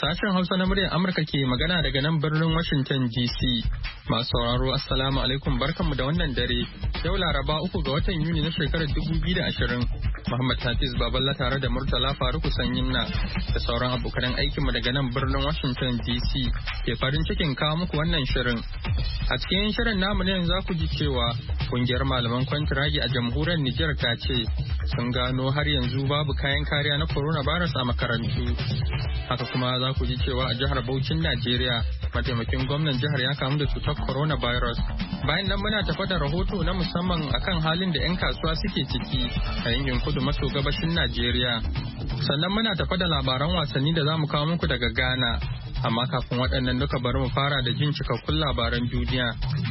Sashen Hausa na muryar Amurka ke magana daga nan birnin Washington DC. Masu sauraro Assalamu alaikum barkanmu da wannan dare. Yau Laraba 3 ga watan Yuni na shekarar 2020. Muhammad Hafiz Baballa tare da Murtala Faruku Sanyinna da sauran abokan aikinmu daga nan birnin Washington DC ke farin cikin kawo muku wannan shirin. A cikin shirin namu ne za ku ji cewa kungiyar malaman kwantiragi a jamhuriyar Nijar ta ce sun gano har yanzu babu kayan kariya na coronavirus a makarantu. Haka kuma za ku ji cewa a jihar Bauchin Najeriya mataimakin gwamnan jihar ya kamu da cutar coronavirus. Bayan nan muna tafa da rahoto na musamman akan halin da 'yan kasuwa suke ciki a yankin kudu maso gabashin Najeriya. Sannan muna tafa da labaran wasanni da za mu kawo muku daga Ghana. Amma kafin waɗannan duka bari mu fara da jin cikakkun labaran duniya.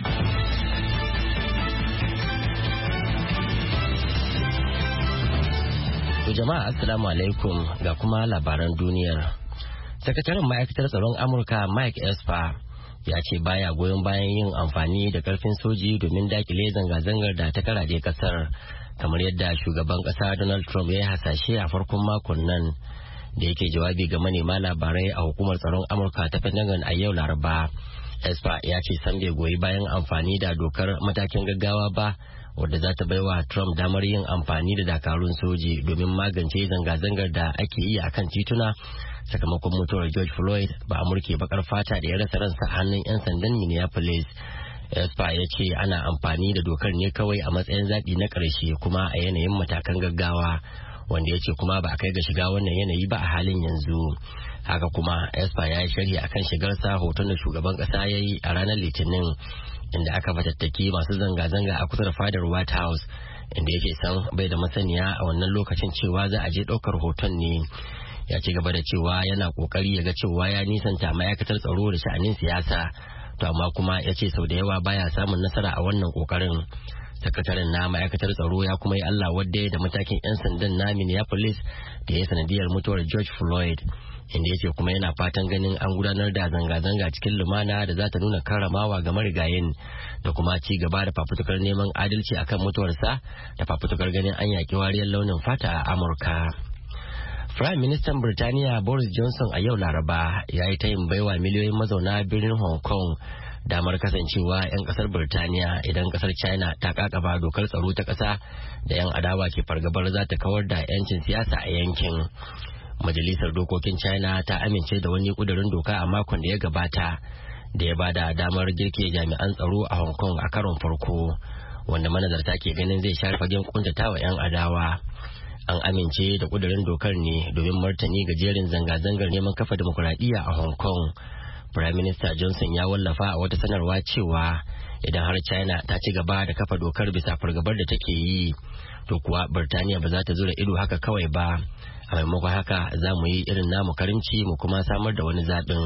Jama'a assalamu alaikum ga kuma labaran duniyar. Sakataren ma'aikatar tsaron Amurka Mike Esper ya ce baya goyon bayan yin amfani da karfin soji domin dakile zanga-zangar da ta karaje kasar kamar yadda shugaban kasa Donald Trump ya yi hasashe a farkon makon nan. Da yake jawabi ga manema labarai a hukumar tsaron Amurka ta Pentagon a yau Laraba, Esper ya ce san bai goyi bayan amfani da dokar matakin gaggawa ba wadda za ta baiwa Trump damar yin amfani da dakarun soji domin magance zanga-zangar da ake yi a kan tituna sakamakon mutuwar George Floyd ba Amurke bakar fata da ya rasa ransa a hannun 'yan sandan Minneapolis. Esper ya ce ana amfani da dokar ne kawai a matsayin zaɓi na ƙarshe kuma a yanayin matakan gaggawa, wanda ya ce kuma ba a kai ga shiga wannan yanayi ba a halin yanzu. Haka kuma Esper ya yi sharhi akan shigarsa hoton da shugaban ƙasa ya yi a ranar Litinin inda aka fatattaki masu zanga-zanga a kusa da fadar White House, inda yake san bai da masaniya a wannan lokacin cewa za a je ɗaukar hoton ne. Ya ci gaba da cewa yana ƙoƙari ya ga cewa ya nisanta ma'aikatar tsaro da sha'anin siyasa, to amma kuma ya ce sau da yawa baya samun nasara a wannan ƙoƙarin. Sakataren na ma'aikatar tsaro ya kuma yi Allah wadda da matakin 'yan sandan na Minneapolis da ya sanadiyar mutuwar George Floyd, inda ya ce kuma yana fatan ganin an gudanar da zanga-zanga cikin lumana da za ta nuna karramawa ga marigayin da kuma ci gaba da fafutukar neman adalci akan mutuwarsa da fafutukar ganin an yaƙi wariyar launin fata a Amurka. Prime Minister Birtaniya Boris Johnson a yau Laraba ya yi tayin baiwa miliyoyin mazauna birnin Hong Kong damar kasancewa 'yan kasar Birtaniya idan kasar China ta kakaba dokar tsaro ta kasa da 'yan adawa ke fargabar za ta kawar da 'yancin siyasa a yankin. Majalisar Dokokin China ta amince da wani kudurin doka a makon da ya gabata da ya bada damar girke jami'an tsaro a Hong Kong a karon farko, wanda manazarta ke ganin zai share fagen kuntatawa 'yan adawa. An amince da kudurin dokar ne domin martani ga jerin zanga-zangar neman kafa demokuraɗiyya a Hong Kong. Prime Minister Johnson ya wallafa a wata sanarwa cewa idan har China ta ci gaba da kafa dokar bisa fargabar da take yi, to kuwa Birtaniya ba za ta zura ido haka kawai ba. A maimakon haka za mu yi irin namu karimci mu kuma samar da wani zaɓin.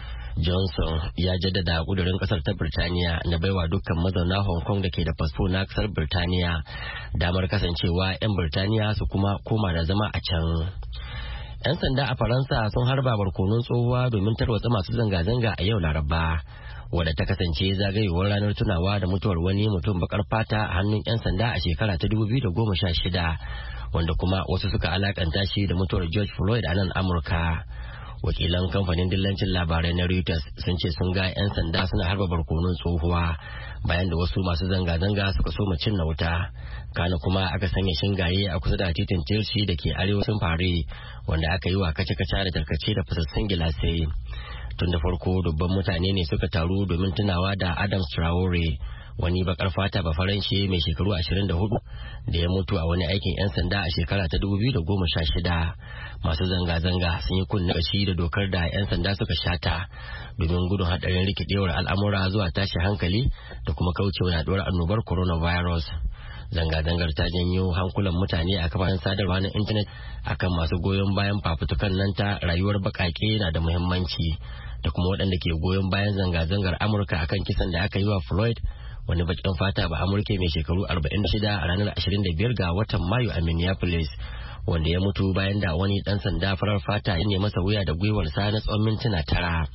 Johnson ya jaddada kudurin kasar ta Birtaniya na baiwa dukkan mazauna Hong Kong da ke da fasfo na kasar Birtaniya damar kasancewa 'yan Birtaniya su kuma koma da zama a can. 'Yan sanda a Faransa sun harba barkonon tsohuwa domin tarwatsa masu zanga-zanga a yau Laraba, wadda ta kasance zagayowar ranar tunawa da mutuwar wani mutum bakar fata a hannun 'yan sanda a shekara ta 2016, wanda kuma wasu suka alakanta shi da mutuwar George Floyd a nan Amurka. Wakilan kamfanin dillancin labarai na Reuters sun ce sun ga 'yan sanda suna harba barkonon tsohuwa bayan da wasu masu zanga-zanga suka soma cinna wuta. Kana kuma aka sanya shingaye a kusa da titin Chelsea da ke arewacin Paris, wanda aka yi wa kace-kace da tarkace da fasassun gilasai. Tun da farko dubban mutane ne suka taru domin tunawa da Adams Traore, wani bakar fata ba faranshe mai shekaru 24 da ya mutu a wani aikin 'yan sanda a shekara ta 2016. Masu zanga-zanga sun yi kunna kashi da dokar da 'yan sanda suka shata domin gudun hadarin rikidewar al'amura zuwa tashi hankali da kuma kaucewa yaduwar annobar coronavirus. Zanga-zangar ta janyo hankulan mutane a kafafen sadarwa na intanet akan masu goyon bayan fafutukan nan ta rayuwar bakake na da muhimmanci, da kuma waɗanda ke goyon bayan zanga-zangar Amurka akan kisan da aka yi wa Floyd, wani bakin fata ba Amurke mai shekaru 46 a ranar 25 ga watan Mayu a Minneapolis, wanda ya mutu bayan da wani dan sanda farar fata ya nemi masa wuya da gwiwarsa na tsawon mintuna 9.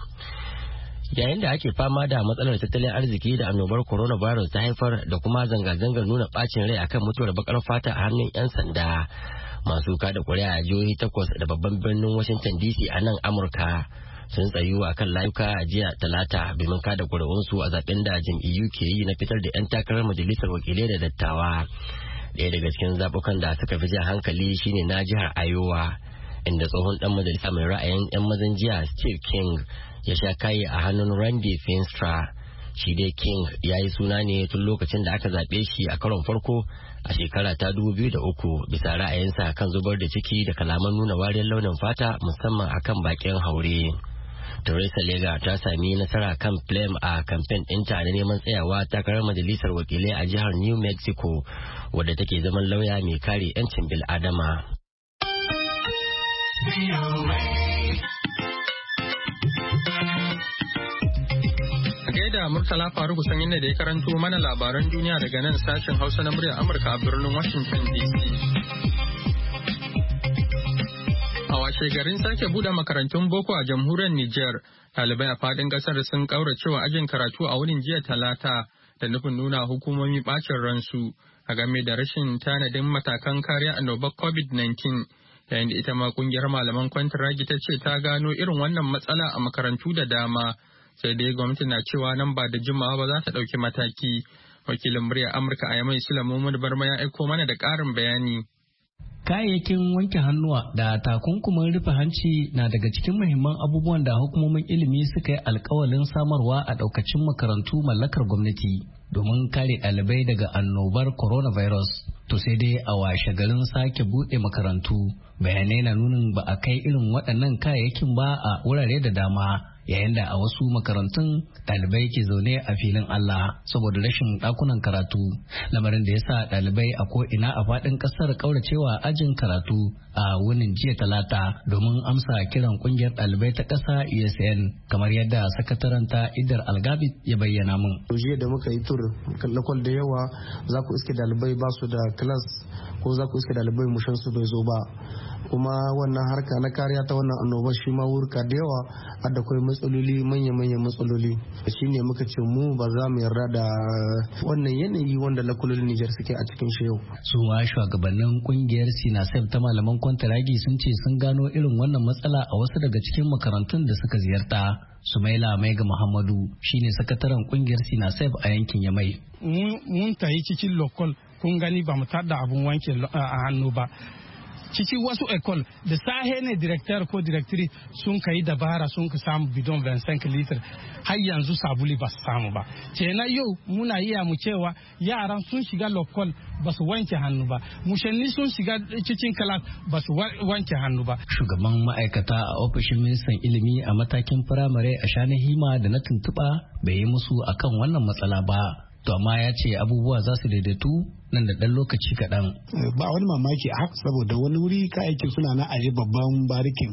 Yayin da ake fama da matsalar tattalin arziki da annobar coronavirus ta haifar da kuma zanga-zangar nuna bacin rai akan mutuwar bakar fata a hannun 'yan sanda, masu kada kuri'a a jihohi 8 da babban birnin Washington DC a nan Amurka sun tsayu a kan layuka a jiya talata domin kada ƙuri'unsu a zaben da jam'iyyu ke yi na fitar da 'yan takarar majalisar wakilai da dattawa. Ɗaya daga cikin zaɓukan da suka fi jan hankali shine na jihar Iowa, inda tsohon ɗan majalisa mai ra'ayin 'yan mazan jiya Steve King ya sha kayi a hannun Randy Feenstra. Shi dai King ya yi suna ne tun lokacin da aka zaɓe shi a karon farko a shekara ta 2003 bisa ra'ayinsa kan zubar da ciki da kalaman nuna wariyar launin fata musamman akan bakin haure. Teresa Lega ta sami nasara kan Flem a kamfen ɗinta na neman tsayawa takarar majalisar wakilai a jihar New Mexico wadda take zaman lauya mai kare 'yancin bil'adama. Da Murtala Faruku sanyin da ya karanto mana labaran duniya daga nan sashen Hausa na muryar Amurka a birnin Washington DC. A washe garin sake bude makarantun boko a jamhuriyar Nijar, ɗalibai a fadin ƙasar sun ƙauracewa ajin karatu a wurin jiya talata da nufin nuna hukumomi ɓacin ransu a game da rashin tanadin matakan kariya annobar COVID-19. Yayin da ita ma ƙungiyar malaman kwantiragi ta ce ta gano irin wannan matsala a makarantu da dama. Sai dai gwamnati na cewa nan ba da jimawa ba za ta ɗauki mataki. Wakilin muryar Amurka a Yamai Sulaiman Barma ya aiko mana da ƙarin bayani. Kayayyakin wanke hannuwa da takunkumin rufe hanci na daga cikin muhimman abubuwan da hukumomin ilimi suka yi alkawalin samarwa a ɗaukacin makarantu mallakar gwamnati domin kare ɗalibai daga annobar coronavirus. To sai dai a washe garin sake buɗe makarantu bayanai na nunin ba a kai irin waɗannan kayayyakin ba a wurare da dama. Yayin da a wasu makarantun ɗalibai ke zaune a filin Allah saboda rashin ɗakunan karatu, lamarin da ya sa ɗalibai a ko'ina a faɗin ƙasar ƙauracewa ajin karatu a wunin jiya talata domin amsa kiran ƙungiyar ɗalibai ta ƙasa ESN kamar yadda sakataranta Idar Algabit ya bayyana min. Jiya da muka yi tur lakwal da yawa za ku iske ɗalibai ba su da kilas ko za ku iske ɗalibai mushan su bai zo ba. Kuma wannan harka na kariya ta wannan annoba shi ma wurka da yawa da akwai matsaloli manya-manyan matsaloli shi ne muka ce mu ba za mu yarda da wannan yanayi wanda lakulolin Nijar suke a cikin shi yau. Su ma shugabannin kungiyar Sinasef ta malaman kwantaragi sun ce sun gano irin wannan matsala a wasu daga cikin makarantun da suka ziyarta. Sumaila Maiga Muhammadu shine sakataren kungiyar Sinasef a yankin Yamai. Mun tayi cikin lokal kun gani ba mu tada abun wanke a hannu ba. Cikin wasu ekol da sahe ne director ko directory sun kai dabara sun ka samu bidon 25 litre har yanzu sabuli ba su samu ba. Kenan yau muna iya mu cewa yaran sun shiga lokal ba su wanke hannu ba, mushanni sun shiga cikin kalas ba su wanke hannu ba. Shugaban ma'aikata a ofishin ministan ilimi a matakin firamare a Shanahima da na tuntuɓa bai yi musu akan wannan matsala ba. To amma ya ce abubuwa za su daidaitu nan da ɗan lokaci kaɗan. Ba wani mamaki a haka saboda wani wuri kayayyakin suna na aje babban barikin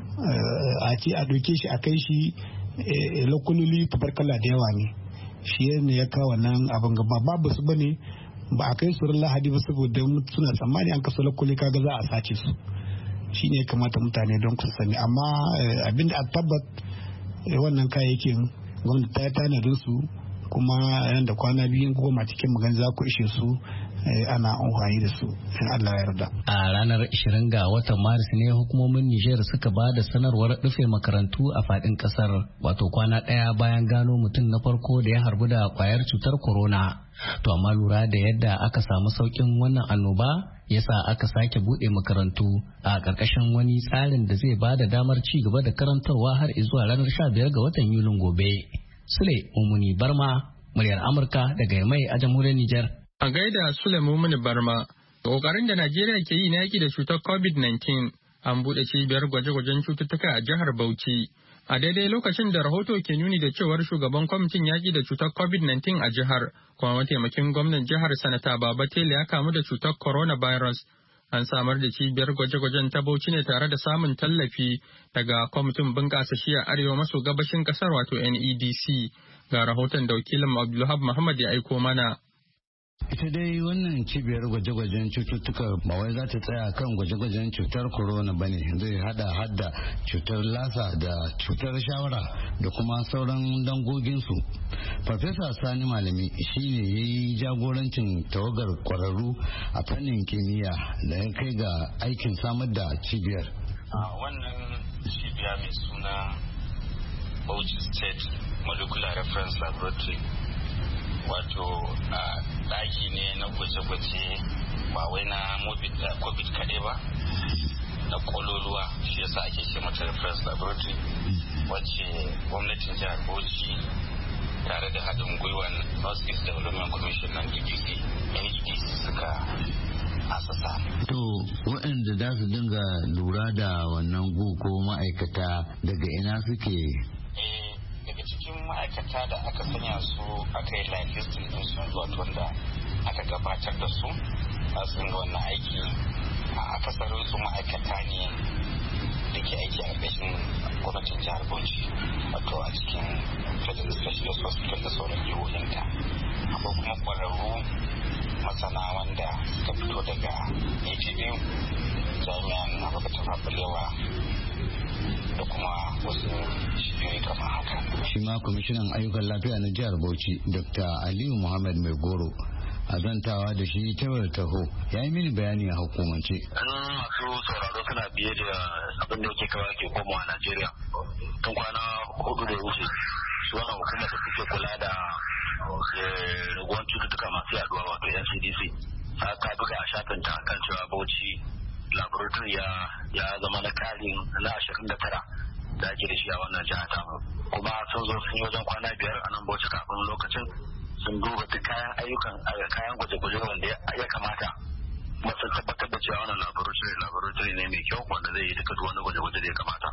a ce a ɗauke shi a kai shi lokuloli tabarkala da yawa ne. Shi ne ya kawo nan abin gaba babu su bane ba a kai su ran Lahadi ba saboda suna tsammani an kaso lokuli kaga za a sace su. Shi ne ya kamata mutane don ku sani amma abinda a tabbat wannan kayayyakin gwamnati ta tanadin su kuma nan da kwana biyu goma cikin magana za ku ishe su ana amfani da su in Allah ya yarda. A ranar 20 ga watan Maris ne hukumomin Nijar suka ba da sanarwar rufe makarantu a fadin kasar wato kwana ɗaya bayan gano mutum na farko da ya harbu da kwayar cutar corona. To amma lura da yadda aka samu saukin wannan annoba yasa aka sake buɗe makarantu a ƙarƙashin wani tsarin da zai ba da damar ci gaba da karantarwa har zuwa ranar 15 ga watan Yulin gobe. Sule Mumuni Barma, muryar Amurka daga Yamai a jamhuriyar Nijar. A gaida Sule Mumuni Barma, ƙoƙarin da Najeriya ke yi na yaƙi da cutar COVID-19 an buɗe cibiyar gwaje-gwajen cututtuka a jihar Bauchi. A daidai lokacin da rahoto ke nuni da cewar shugaban kwamitin yaƙi da cutar COVID-19 a jihar, kuma mataimakin gwamnan jihar Sanata Baba Tele ya kamu da cutar coronavirus. An samar da cibiyar gwaje-gwajen ta Bauchi ne tare da samun tallafi daga kwamitin bunƙasa shiya arewa maso gabashin ƙasar wato NEDC. Ga rahoton da wakilin Abdulhab Muhammad ya aiko mana. Ita dai wannan cibiyar gwaje-gwajen cututtuka ba wai za ta tsaya kan gwaje-gwajen cutar corona ba ne, zai hada cutar lasa da cutar shawara da kuma sauran dangoginsu. Farfesa Sani Malami shi ne ya yi jagorancin tawagar kwararru a fannin kimiyya da ya kai ga aikin samar da cibiyar. Wannan cibiya mai suna Bauchi State Molecular Reference Laboratory, wato ɗaki ne na gwaje-gwaje ba wai na COVID kaɗai ba, na kololuwa, shi yasa ake ce mata Reference Laboratory, wacce gwamnatin jihar Bauchi tare da haɗin gwiwan North East Development Commission na NEDC suka asasa. To waɗanda za su dinga lura da wannan gu ko ma'aikata daga ina suke? Daga cikin ma'aikata da aka sanya su aka yi line listing din su wato wanda aka gabatar da su a sun ga wannan aiki a akasarin su ma'aikata ne da ke aiki a ƙarƙashin gwamnatin jihar Bauchi, wato a cikin Federal Specialist Hospital da sauran jihohinta. Akwai kuma ƙwararru masana wanda suka fito daga ATBU, jami'an Abubakar Balewa da kuma wasu shiyoyi kamar haka. Shi ma kwamishinan ayyukan lafiya na jihar Bauchi, Dr. Aliyu Muhammad Mai Goro, a zantawa da shi ta wayar taho, ya yi mini bayani a hukumance. Masu sauraro suna biye da abin da yake kawai ke komawa a Najeriya. Tun kwana 4 da ya wuce, su wannan hukumar da suke kula da raguwan cututtuka masu yaduwa wato NCDC ta buga a shafinta kan cewa Bauchi laboratory ya zama na karin na 29 da ake da shi a wannan jihar tamu, kuma sun zo sun yi wajen kwana 5 a nan Bauchi kafin lokacin sun duba duk kayan gwaje-gwaje wanda ya kamata, kuma sun tabbatar da cewa wannan laboratory ne mai kyau wanda zai yi duka wani gwaje-gwaje da ya kamata.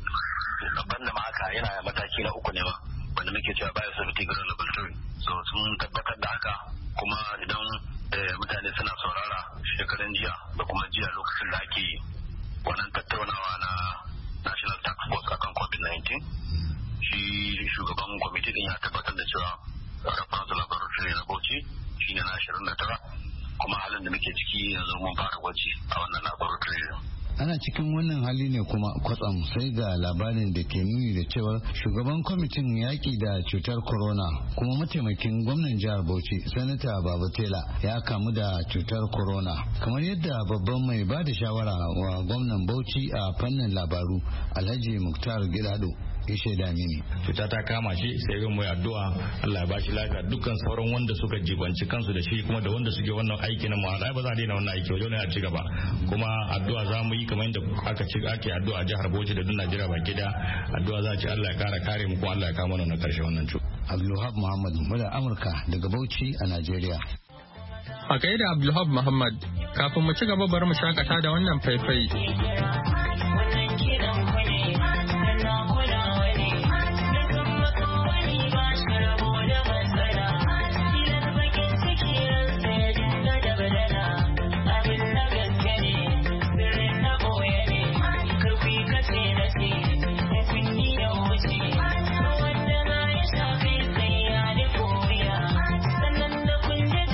Babban da ma haka yana mataki na 3 ne ma wanda muke cewa biosafety grade laboratory, so sun tabbatar da haka. Kuma idan mutane suna saurara shekaran jiya da kuma jiya lokacin da ake wannan tattaunawa na National Task Force akan COVID-19, shi shugaban kwamiti din ya tabbatar da cewa reference laboratory na Bauchi shine na 29, kuma halin da muke ciki yanzu mun fara gwaji a wannan laboratory. Ana cikin wannan hali ne kuma kwatsam sai ga labarin da ke nuni da cewar shugaban kwamitin yaƙi da cutar corona kuma mataimakin gwamnan jihar Bauchi sanata Babatela ya kamu da cutar corona, kamar yadda babban mai ba da shawara wa gwamnan Bauchi a fannin labaru Alhaji Muktar Gidado ya shaida mini. Cuta ta kama shi sai ga mu addu'a Allah ya ba shi lafiya, dukkan sauran wanda suka jibanci kansu da shi kuma da wanda suke wannan aiki na mu'amala ba za a daina wannan aiki wajen ya ci gaba, kuma addu'a za mu yi kamar yadda ake addu'a a jihar Bauchi da duk Najeriya baki da addu'a za a ce Allah ya kare mu kuma Allah ya kawo mana na karshe wannan cuta. Abdulhab Muhammad mura Amurka daga Bauchi a Najeriya. A gaida Abdulhab Muhammad, kafin mu ci gaba bari mu shakata da wannan faifai.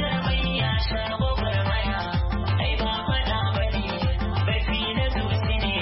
Ai ba faɗa bane, bai fi na zuci ne.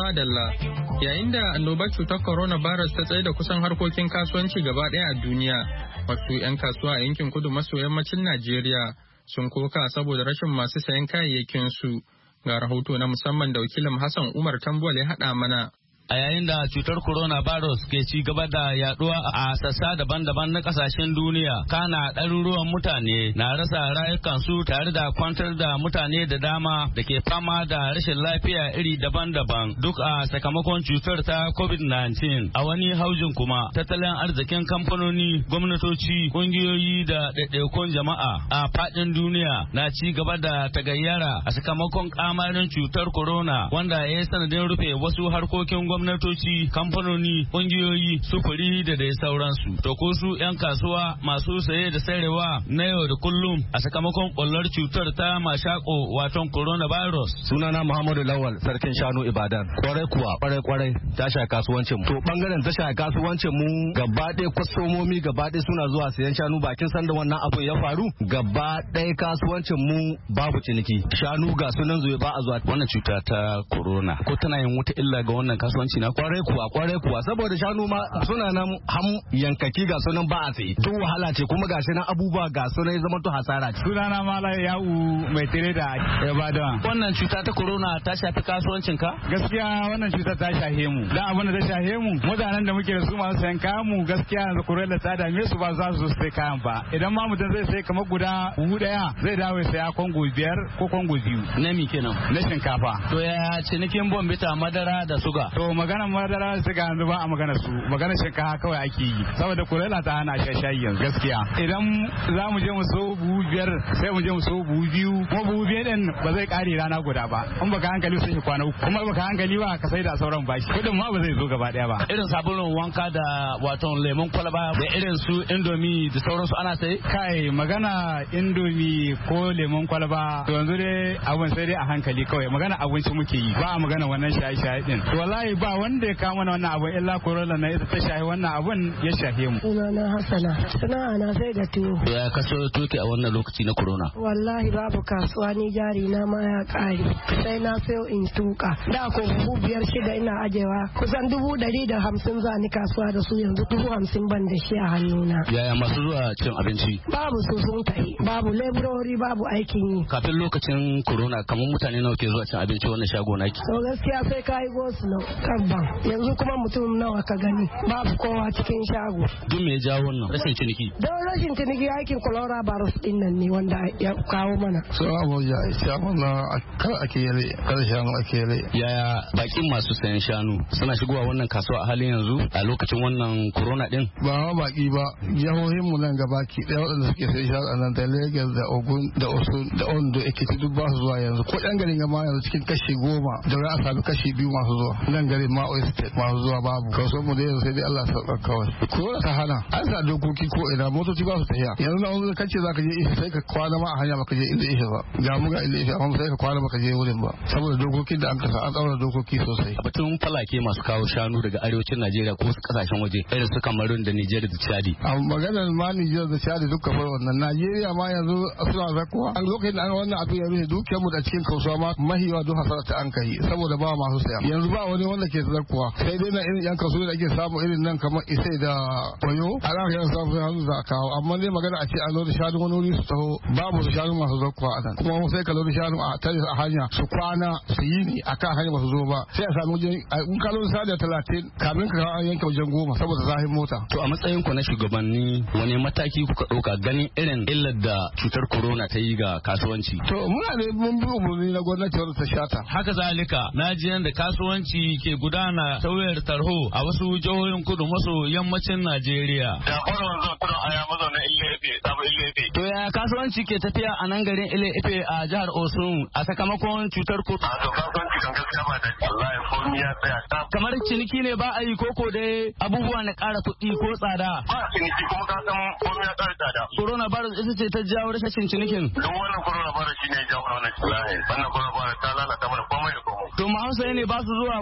madalla. Yayin da annobar cutar coronavirus ta tsaye da kusan harkokin kasuwanci gaba ɗaya a duniya, wasu 'yan kasuwa a yankin kudu maso yammacin Najeriya sun koka saboda rashin masu sayan kayayyakin su. Ga rahoto na musamman da wakilin Hassan Umar Tambuwal ya haɗa mana. A yayin da cutar coronavirus ke ci gaba da yaduwa a sassa daban-daban na kasashen duniya, kana ɗaruruwan mutane na rasa rayukansu tare da kwantar da mutane da dama da ke fama da rashin lafiya iri daban-daban duk a sakamakon cutar ta COVID-19. A wani haujin kuma tattalin arzikin kamfanoni, gwamnatoci, kungiyoyi da ɗaiɗaikun jama'a a faɗin duniya na ci gaba da tagayyara a sakamakon kamarin cutar corona wanda ya yi sanadin rufe wasu harkokin gwamnatoci, kamfanoni, kungiyoyi, sufuri da dai sauransu. To ko su 'yan kasuwa masu saye da sayarwa na yau da kullum a sakamakon ƙwallar cutar ta mashako waton coronavirus. Sunana Muhammadu Lawal, sarkin shanu Ibadan. Kwarai ta sha kasuwancin mu. To bangaren ta sha kasuwancin mu gaba ɗaya kwastomomi gaba ɗaya suna zuwa sayan shanu bakin sanda wannan abun ya faru. Gaba ɗaya kasuwancin mu babu ciniki. Shanu ga sunan zuwa ba a zuwa. Wannan cuta ta corona ko tana yin wata illa ga wannan kasuwanci? Kwarai kuwa saboda shanu ma suna nan ham yankaki ga sunan ba a tsaye to wahala ce kuma gashi nan abubuwa ga sunan ya zama to hasara ce. Sunana Mala Ya'u mai tare da Ibadan. Wannan cuta ta corona ta shafi kasuwancin ka? Gaskiya wannan cuta ta shahe mu. Dan abin da ta shahe mu mutanen da muke da su masu sayan kayan mu gaskiya yanzu corona ta dame su ba za su sai kayan ba. Idan ma mutum zai sai kamar guda buhu daya zai dawo ya saya kongo 5 ko kongo 2. Na mi kenan? Na shinkafa. To ya cinikin bombita madara da suga? To magana madara suga yanzu ba a magana su magana shinkafa kawai ake yi saboda kurela ta hana shayi yanzu gaskiya idan za mu je mu so buhu 5 sai mu je mu so buhu 2 kuma buhu 5 din ba zai kare rana guda ba in baka hankali sai kwana uku kuma baka hankali ba ka sai da sauran bashi kudin ma ba zai zo gaba daya ba. Irin sabulun wanka da waton lemon kwalaba da irin su indomi da sauransu ana sai kai magana indomi ko lemon kwalaba to yanzu dai abun sai dai a hankali kawai magana abinci muke yi ba a magana wannan shaye-shaye din to wallahi ba wanda ya kawo mana wannan abun illa corona na ita ta shahi wannan abun ya shahe mu. Sunana Hassana sana'a na sai da tuwo. Ya kaso tuke a wannan lokaci na corona? Wallahi babu kasuwa ni jari na ma ya kare sai na sayo in tuka da ko 5,600 ina ajewa kusan 150 za ni kasuwa da su yanzu 50 ban da shi a hannuna. Yaya masu zuwa cin abinci? Babu su sun kai babu leburori babu aikin yi. Kafin lokacin corona kamar mutane nawa ke zuwa cin abinci wannan shago naki? To gaskiya sai ka yi gosu na kabban yanzu kuma mutum nawa ka gani babu kowa cikin shago. Duk me ya jawo wannan rashin ciniki? Don rashin ciniki aikin coronavirus din nan ne wanda ya kawo mana. So abuja shago na kar ake yare kar shanu ake yare. Yaya bakin masu sayan shanu suna shigowa wannan kasuwa a halin yanzu a lokacin wannan corona din? Ba ma baki ba jihohin mu nan gaba ki daya waɗanda suke sayan shanu a nan da Lagos da Ogun da Osun da Ondo Ekiti duk ba su zuwa yanzu ko ɗan garin gama yanzu cikin kashi 10 da za a sami kashi 2 masu zuwa nan garin ma State masu zuwa babu kasuwar mu da yanzu sai dai Allah sauka kawai. Corona ta hana an sa dokoki ko ina motoci ba su tafiya yanzu na wani kace zaka je ishe sai ka kwana ma a hanya baka je inda ishe ba ga mu ga inda ishe amma sai ka kwana baka je wurin ba saboda dokokin da an kasa an tsara dokoki sosai. Batun falake masu kawo shanu daga arewacin Najeriya ko su kasashen waje irin su Cameroon da Niger da Chadi. A maganar ma Niger da Chadi duk kafar wannan Najeriya ma yanzu suna zakuwa an lokacin da an wannan abu ya rufe dukiyar mu da cikin kasuwa ma mahiwa duk hasara ta an kai saboda ba masu saya yanzu ba wani wanda ke zakuwa sai dai na irin yan kasuwa da ake samu irin nan kamar Isai da Koyo a ran yan samu hannu za kawo amma dai magana a ce a lodi shanu wani wuri su taho babu su shanu masu zakuwa a nan kuma sai ka lodi shanu a tare a hanya su kwana su yi ni akan hanya ba su zo ba sai a samu wajen in ka lodi sada 30 kamin ka kawo an yanke wajen 10 saboda zahin mota. To a matsayin ku na shugabanni wani mataki kuka ɗauka ganin irin illar da cutar corona ta yi ga kasuwanci? To muna da mun bi umarni na gwamnati wadda ta shata. Haka zalika na ji yadda kasuwanci ke gudana ta wayar tarho a wasu jihohin kudu maso yammacin Najeriya. Da kwanan zan kuna aya mazaunin Ile-Ife, sabon Ile-Ife. To ya kasuwanci ke tafiya a nan garin Ile-Ife a jihar Osun a sakamakon cutar corona? A to kasuwanci kan gaskiya ba da Allah ya komi ya tsaya. Kamar ciniki ne ba a yi koko dai abubuwa na ƙara kuɗi ko tsada. Ba ciniki kuma ka san komi ya ƙara tsada. Coronavirus ita ce ta jawo rashin cinikin. Duk wannan coronavirus shi ne ya jawo wannan cilahi. Wannan coronavirus ta lalata mana komai da komai. To Hausa ne ba su zuwa koko a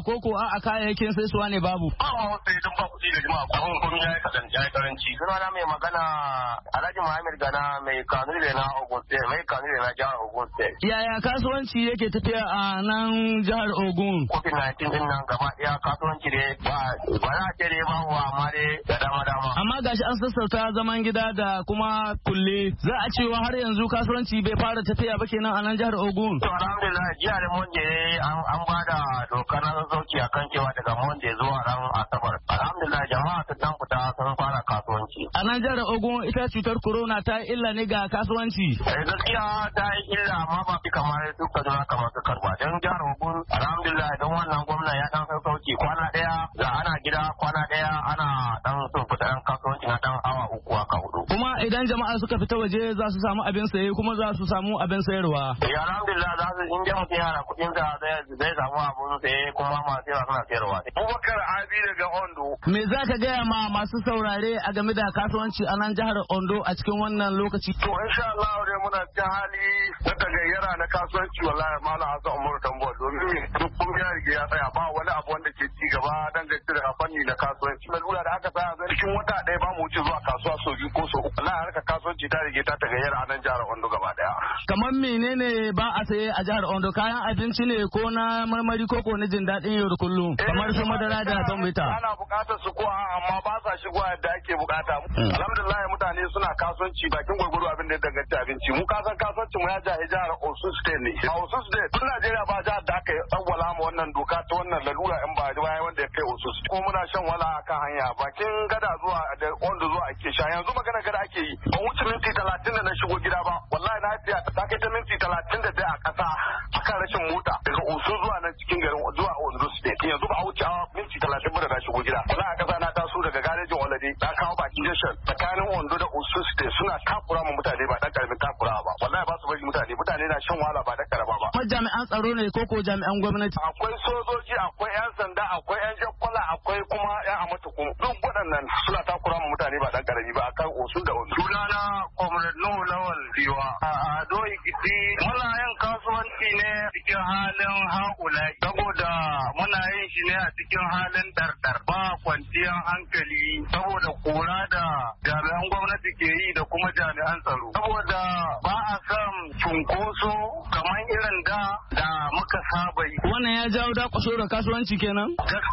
a kayayyakin sai suwa ne babu. Ba wasu idan ba kuɗi da jama'a abin kuma ya yi karanci. Sunana mai magana Alhaji Muhammad Gana mai kanuri na Ogun State, mai kanuri na jihar Ogun State. Yaya kasuwanci yake tafiya a nan jihar Ogun? COVID-19 din nan gaba ɗaya kasuwanci dai ba za a ce dai ba wa amma dai da dama. Amma gashi an sassauta zaman gida da kuma kulle. Za a cewa har yanzu kasuwanci bai fara tafiya ba kenan a nan jihar Ogun. To alhamdulillah jiya da Monday an ba da dokar na sassauci akan cewa daga Monday zuwa ran Asabar. Alhamdulillah jama'a sun dan fita sun fara kasuwanci. A nan jihar Ogun ita cutar corona ta illa ne ga kasuwanci. Gaskiya ta yi illa amma ba fi kamar duka zuwa kamar su karba. Don jihar Ogun alhamdulillah don wannan gwamna ya dan sassauci kwana daya da ana gida kwana daya ana dan sun fita dan kasuwanci na dan awa 3 haka 4. Kuma idan jama'a suka fita waje za su samu abin saye kuma za su samu abin sayarwa. Alhamdulillah za su in mutum yana kuɗin sa zai samu abin saye kuma masu yawa suna sayarwa. Abubakar Abi daga Ondo. Me za ka gaya ma masu saurare a game da kasuwanci a nan jihar Ondo a cikin wannan lokaci? To insha Allah dai muna cikin hali na tagayyara na kasuwanci wallahi Malam Hassan Umar Tambo domin duk kun ya rige ya tsaya ba wani abu wanda ke ci gaba dangane da fanni na kasuwanci. Lura da aka tsaya zai cikin wata ɗaya ba mu wuce zuwa kasuwa sau 2 ko sau 3. Wallahi harkar kasuwanci ta rige ta tagayyara a nan jihar Ondo gaba daya. Kamar menene ba a saye a jihar Ondo, kayan abinci ne ko na marmari ko na jin daɗin yau da kullum kamar su madara da bambita. Ana buƙatar su kuwa amma ba sa shigowa yadda ake buƙata. Alhamdulillah mutane suna kasuwanci bakin gwargwaro abin da ya danganci abinci. Mu kasan kasuwancin mu ya jahi jihar Osun State ne. A Osun State tun Najeriya ba jihar da aka tsawwala mu wannan doka ta wannan lalura in ba bayan wanda ya kai Osun State. Kuma muna shan wala akan hanya bakin gada zuwa da Ondo zuwa ake sha yanzu magana gada ake yi. Ban wuce minti 30 da na shigo gida ba. Wallahi na tafiya ta kai ta minti 30 a ƙasa akan rashin mota daga Osun zuwa nan cikin garin zuwa Ondo State. Yanzu ba a wuce minti 30 ba da na shigo gida. Wallahi a ƙasa na taso daga garejin Olade na kawo bakin junction tsakanin Ondo da Osun State suna takura mu mutane ba dan karamin takura ba. Wallahi ba su bari mutane na shan wahala ba dan karama ba. Kuma jami'an tsaro ne ko jami'an gwamnati? Akwai sojoji, akwai 'yan sanda, akwai 'yan jakkwala, akwai kuma 'yan amatuku. Duk waɗannan suna takura mu mutane ba dan karami ba akan Osun da Ondo. Sunana Comrade Nuhu Lawal Biwa. A Ado Ikiti muna yin kasuwanci ne cikin halin haƙulai saboda muna yin shi ne a cikin halin dardar ba kwanciyar hankali saboda kura da jami'an gwamnati ke yi da kuma jami'an tsaro saboda ba a son cunkoso kamar irin da muka saba yi. Wannan ya jawo dakushewar kasuwanci kenan?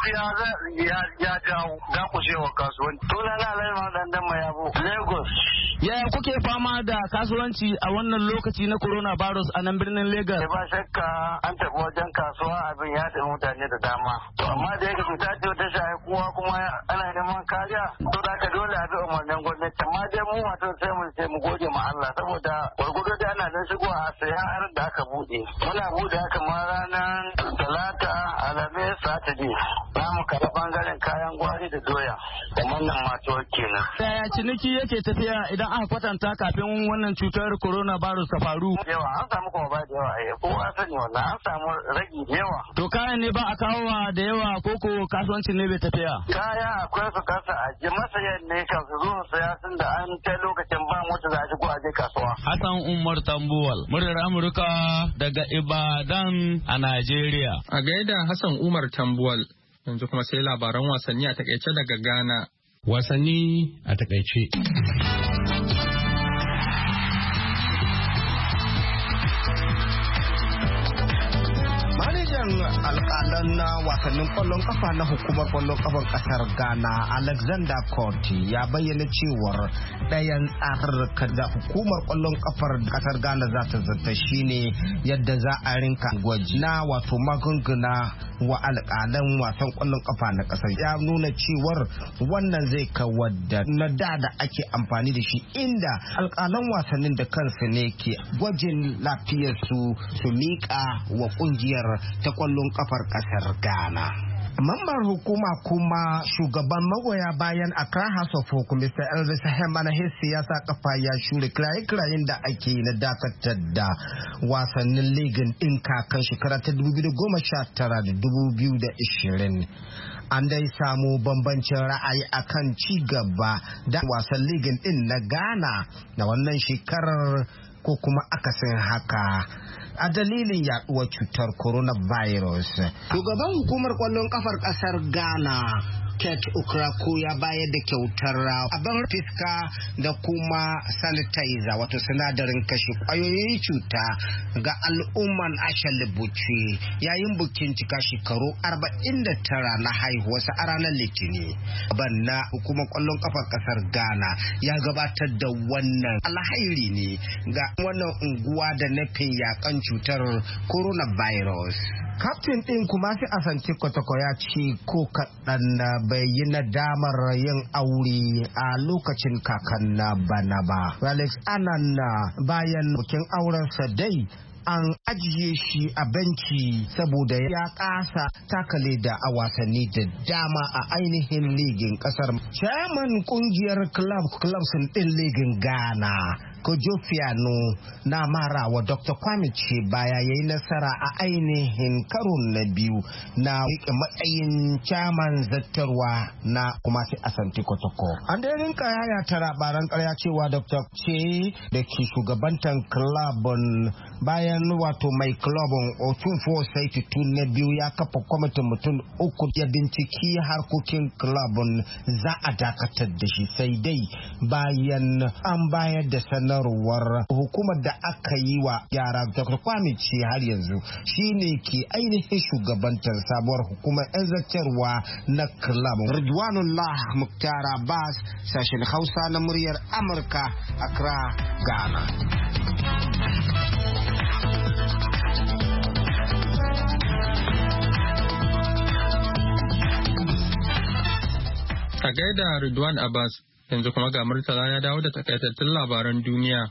Gaskiya ya jawo dakushewar kasuwanci. Sunana Laima Dandan Mayabo, Lagos. Yaya kuke fama da kasuwanci a wannan lokaci na coronavirus a nan birnin Lagos? Ba shakka an tafi wajen kasuwa abin ya tafi mutane da dama. Amma da yake cuta ce ta shahi kowa kuma ana neman kariya. To da ka dole a bi umarnin gwamnati. Amma dai mu wato sai mu gode ma Allah saboda gwargwado da ana nan shigowa a saya har da aka bude. Muna bude haka ma ranar Talata, Alhamis, Saturday. Za mu karɓi bangaren kayan gwari da doya. Da wannan mato kenan. Yaya ciniki yake tafiya idan aka kwatanta kafin wannan cutar coronavirus ta faru? Yawa an samu kuma ba da yawa kowa sani wannan an samu ragi da yawa. To kayan ne ba a kawowa da yawa koko kasuwancin ne bai tafiya? Kaya akwai su kasa a masayan ne kan su zo su saya sun da an kai lokacin ba mota za a shigo a je kasuwa. Hassan Umar Tambuwal, muryar Amurka daga Ibadan a Najeriya. A gaida Hassan Umar Tambuwal, yanzu kuma sai labaran wasanni a takaice daga Ghana. Wasanni a takaice. alƙalan na wasannin ƙwallon kafa na hukumar ƙwallon kafar ƙasar Ghana Alexander Corti ya bayyana cewar ɗayan tsarurruka da hukumar ƙwallon kafar ƙasar Ghana za ta zata shine yadda za a rinka gwaji na wato magunguna wa alƙalan wasan ƙwallon kafa na ƙasar. Ya nuna cewar wannan zai kawar da na da ake amfani da shi inda alƙalan wasannin da kansu ne ke gwajin lafiyarsu su miƙa wa ƙungiyar ta ƙwallon kafar ƙasar Ghana. Mambar hukuma kuma shugaban magoya bayan Accra House of Folk Mr. Elvis Hemana Hesse ya sa kafa ya shure kiraye-kirayen da ake na dakatar da wasannin ligin ɗin kakan shekara ta 2019 da 2020. An dai samu bambancin ra'ayi akan ci gaba da wasan ligin ɗin na Ghana na wannan shekarar ko kuma akasin haka. a dalilin yaduwar cutar coronavirus. Shugaban hukumar kwallon kafar kasar Ghana Kate Okraku ya bayar da kyautar abin fiska da kuma sanitizer wato sinadarin kashe kwayoyin cuta ga al'umman Ashalibuchi yayin bukin cika shekaru 49 na haihuwarsa a ranar Litinin. Banna hukumar kwallon kafar kasar Ghana ya gabatar da wannan alhairi ne ga wannan unguwa da nufin yakan cutar coronavirus. Kaftin ɗin Kumasi Asante Kotoko ya ce ko kaɗan bai yi nadamar yin aure a lokacin kakan na bana ba. Alex Anana bayan bikin aurensa dai an ajiye shi a benci saboda ya kasa takale da a wasanni da dama a ainihin ligin kasar. Chairman kungiyar clubs din ligin Ghana Kojofiano na mara wa Dr. Kwame ce baya yayi nasara a ainihin karon na biyu na matsayin chairman zattarwa na Kumasi Asante Kotoko. An da rinka yaya ta labaran karya cewa Dr. ce da ke shugabantan clubin bayan wato mai clubin Otunfo Saiti tun na biyu ya kafa kwamitin mutum 3 ya binciki harkokin clubin za a dakatar da shi sai dai bayan an bayar da sanarwar hukumar da aka yi wa yara Dr. Kwame ce har yanzu shine ke ainihin shugabantar sabuwar hukumar yan zartarwa na clubin. Ridwanullah Muktar Abbas, sashen Hausa na muryar Amurka, Accra, Ghana. A gaida Ridwan Abbas, yanzu kuma ga Murtala ya dawo da takaitattun labaran duniya.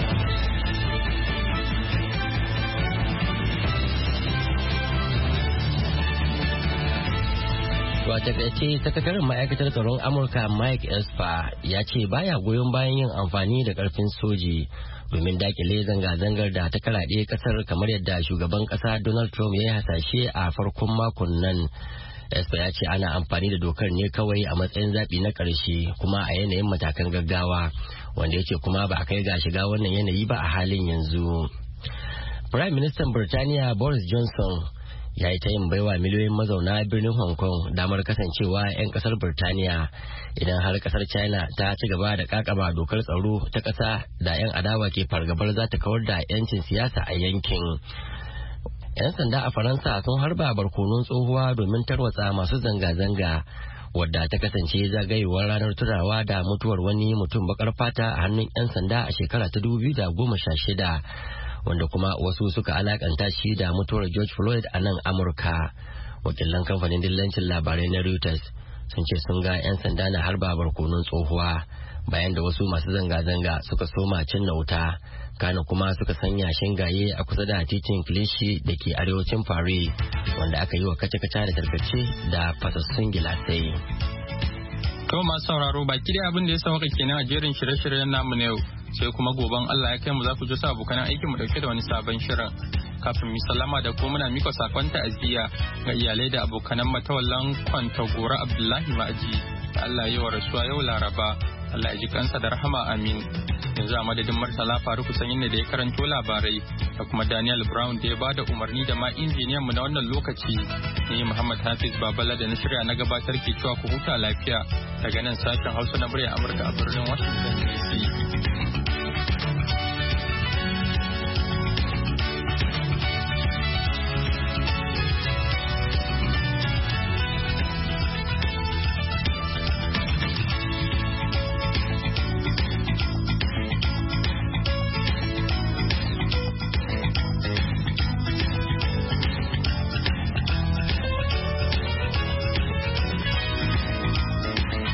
To a takaice sakataren ma'aikatar tsaron Amurka Mike Esper ya ce baya goyon bayan yin amfani da karfin soji domin dakile zanga-zangar da ta karaɗe kasar kamar yadda shugaban kasa Donald Trump ya yi hasashe a farkon makon nan. Esper ya ce ana amfani da dokar ne kawai a matsayin zaɓi na ƙarshe kuma a yanayin matakan gaggawa wanda ya ce kuma ba a kai ga shiga wannan yanayi ba a halin yanzu. Prime Minister Birtaniya Boris Johnson ya yi ta yin baiwa miliyoyin mazauna birnin Hong Kong damar kasancewa 'yan kasar Birtaniya idan har kasar China ta ci gaba da kakaba dokar tsaro ta ƙasa da 'yan adawa ke fargabar za ta kawar da 'yancin siyasa a yankin. 'Yan sanda a Faransa sun harba barkonon tsohuwa domin tarwatsa masu zanga-zanga wadda ta kasance zagayewar ranar tunawa da mutuwar wani mutum bakar fata a hannun 'yan sanda a shekara ta 2016 wanda kuma wasu suka alakanta shi da mutuwar George Floyd a nan Amurka. Wakilan kamfanin dillancin labarai na Reuters sun ce sun ga 'yan sanda na harba barkonon tsohuwa bayan da wasu masu zanga-zanga suka soma cinna wuta kana kuma suka sanya shingaye a kusa da titin Kilishi da ke arewacin Paris wanda aka yi wa kace-kace da tarkace da fasassun gilasai. To masu sauraro baki da abin da ya sauka kenan a jerin shirye-shiryen namu na yau sai kuma goben Allah ya kai mu za ku ji sa abokan aikin mu dauke da wani sabon shirin. Kafin mu sallama da ko muna mika sakon ta'aziyya ga iyalai da abokanan matawallan Kwantagora Abdullahi Ma'aji da Allah ya yi wa rasuwa yau Laraba. Allah ya ji kansa da rahama amin. Yanzu a madadin Murtala Faruku Sanyin da ya karanto labarai da kuma Daniel Brown da ya bada umarni da ma injiniyan mu na wannan lokaci. Ni Muhammad Hafiz Babala da na shirya na gabatar ke cewa ku huta lafiya daga nan sashen Hausa na murya Amurka a birnin Washington.